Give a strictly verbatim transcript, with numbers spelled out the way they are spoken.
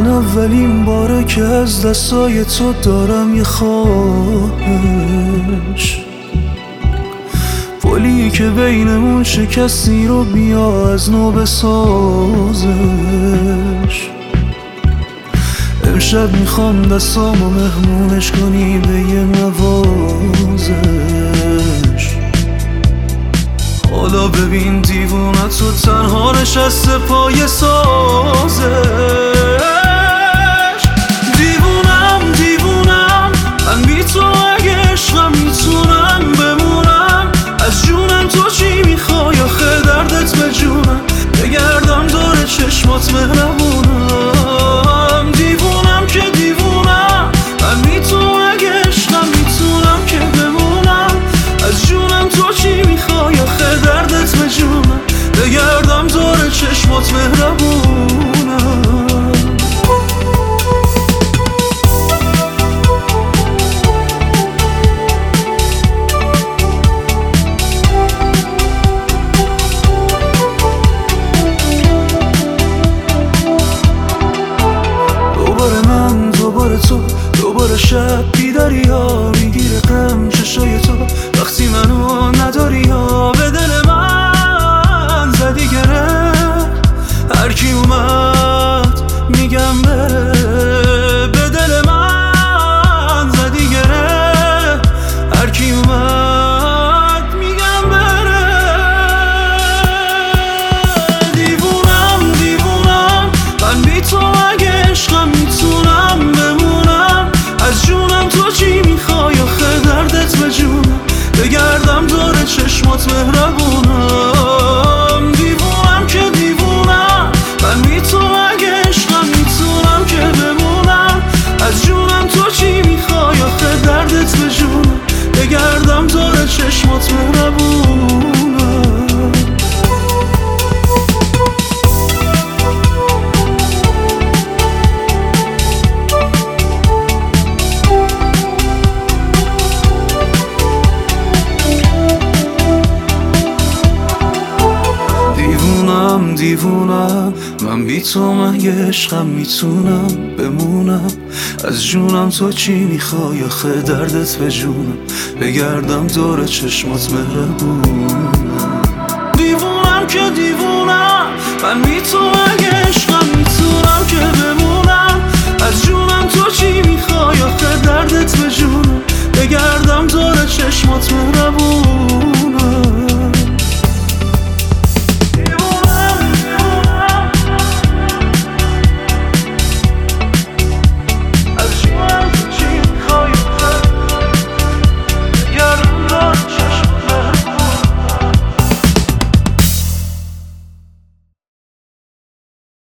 من اولین باره که از دستای تو دارم یه خواهش، پلی که بینمون شکستی رو بیا از نو بسازش. امشب میخوام دستامو مهمونش کنی به یه نوازش. حالا ببین دیوونه تو تنها نشسته پای سازش. دیوونم دیوونم من بی تو اگه عشقم میتونم بمونم. از جونم تو چی میخوای آخه دردت به جونم، بگردم دور چشمات مهربونم. دیوونم که دیوونم من بی تو اگه عشقم میتونم که بمونم. از جونم تو چی میخوای آخه دردت به جونم، بگردم دور چشمات مهربونم. دوباره تو دوباره شب بیداری ها میگیره غم چشای تو وقتی منو نداری ها. به دل من زدی گره هر کی اومد میگم بره. به دل من زدی گره هر کی اومد میگم بره. دیوونم دیوونم من بی تو اگه عشقم میتونم بمونم. از جونم تو چی میخوای آخه دردت به جونم، بگردم دور چشمات مهربونم. دیوونم که دیوونم من بی تو اگه عشقم میتونم که بمونم. از جونم تو چی میخوای آخه دردت به جونم، بگردم دور چشمات مهربونم. دیوونم من بی تو مگه عشقم میتونم بمونم. از جونم تو چی میخوای آخه دردت به جونم، بگردم دور چشمات مهربونم. دیوونم که دیوونم من بی تو مگه عشقم میتونم که بمونم. از جونم تو چی میخوای آخه دردت به جونم، بگردم دور چشمات مهربونم.